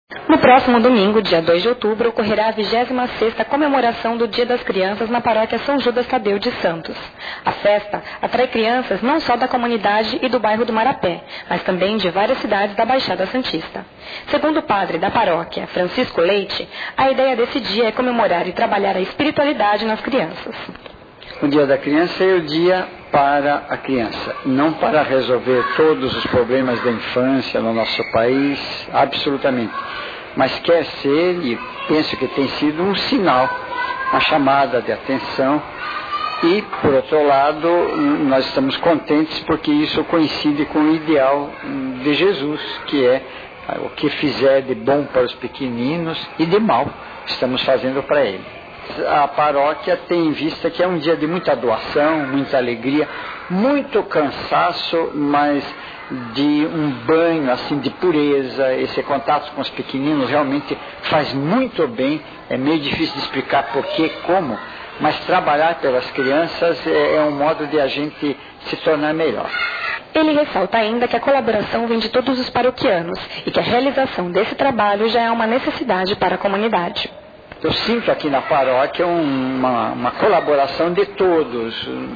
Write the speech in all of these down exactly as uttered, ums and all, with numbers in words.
No próximo domingo, dia dois de outubro, ocorrerá a vigésima sexta comemoração do Dia das Crianças na paróquia São Judas Tadeu de Santos. A festa atrai crianças não só da comunidade e do bairro do Marapé, mas também de várias cidades da Baixada Santista. Segundo o padre da paróquia, Francisco Leite, a ideia desse dia é comemorar e trabalhar a espiritualidade nas crianças. O Dia da Criança é o dia para a criança, não para resolver todos os problemas da infância no nosso país, absolutamente. Mas quer ser, e penso que tem sido um sinal, uma chamada de atenção. E, por outro lado, nós estamos contentes porque isso coincide com o ideal de Jesus, que é o que fizer de bom para os pequeninos e de mal estamos fazendo para ele. A paróquia tem em vista que é um dia de muita doação, muita alegria, muito cansaço, mas de um banho assim de pureza. Esse contato com os pequeninos realmente faz muito bem. É meio difícil de explicar porquê, como, mas trabalhar pelas crianças é, é um modo de a gente se tornar melhor. Ele ressalta ainda que a colaboração vem de todos os paroquianos e que a realização desse trabalho já é uma necessidade para a comunidade. Eu sinto aqui na paróquia uma, uma colaboração de todos.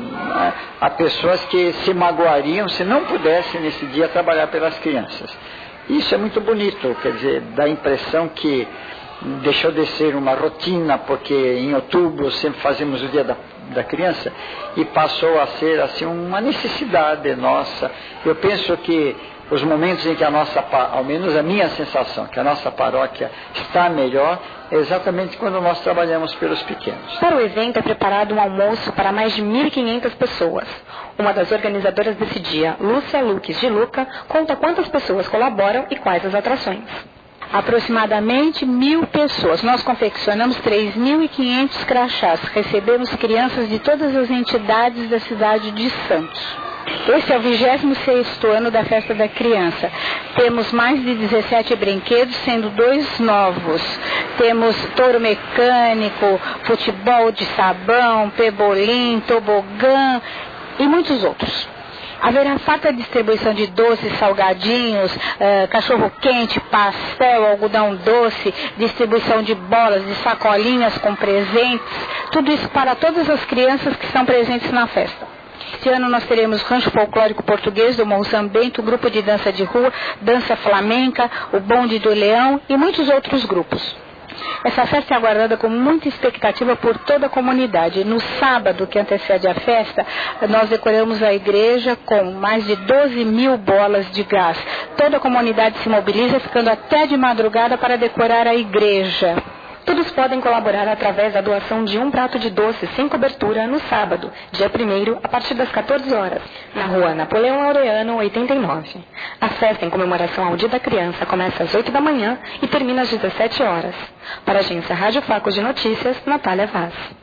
Há pessoas que se magoariam se não pudessem nesse dia trabalhar pelas crianças. Isso é muito bonito, quer dizer, dá a impressão que deixou de ser uma rotina, porque em outubro sempre fazemos o dia da, da criança, e passou a ser assim uma necessidade nossa. Eu penso que os momentos em que a nossa, ao menos a minha sensação, que a nossa paróquia está melhor, é exatamente quando nós trabalhamos pelos pequenos. Para o evento é preparado um almoço para mais de mil e quinhentas pessoas. Uma das organizadoras desse dia, Lúcia Luques de Luca, conta quantas pessoas colaboram e quais as atrações. Aproximadamente mil pessoas. Nós confeccionamos três mil e quinhentos crachás. Recebemos crianças de todas as entidades da cidade de Santos. Esse é o vigésimo sexto ano da Festa da Criança. Temos mais de dezessete brinquedos, sendo dois novos. Temos touro mecânico, futebol de sabão, pebolim, tobogã e muitos outros. Haverá farta distribuição de doces, salgadinhos, uh, cachorro-quente, pastel, algodão doce, distribuição de bolas, de sacolinhas com presentes, tudo isso para todas as crianças que estão presentes na festa. Este ano nós teremos Rancho Folclórico Português do Monzambento, grupo de dança de rua, dança flamenca, o Bonde do Leão e muitos outros grupos. Essa festa é aguardada com muita expectativa por toda a comunidade. No sábado, que antecede a festa, nós decoramos a igreja com mais de doze mil bolas de gás. Toda a comunidade se mobiliza, ficando até de madrugada para decorar a igreja. Todos podem colaborar através da doação de um prato de doce sem cobertura no sábado, dia primeiro, a partir das quatorze horas, na rua Napoleão Laureano, oitenta e nove. A festa em comemoração ao Dia da Criança começa às oito da manhã e termina às dezessete horas. Para a agência Rádio Facos de Notícias, Natália Vaz.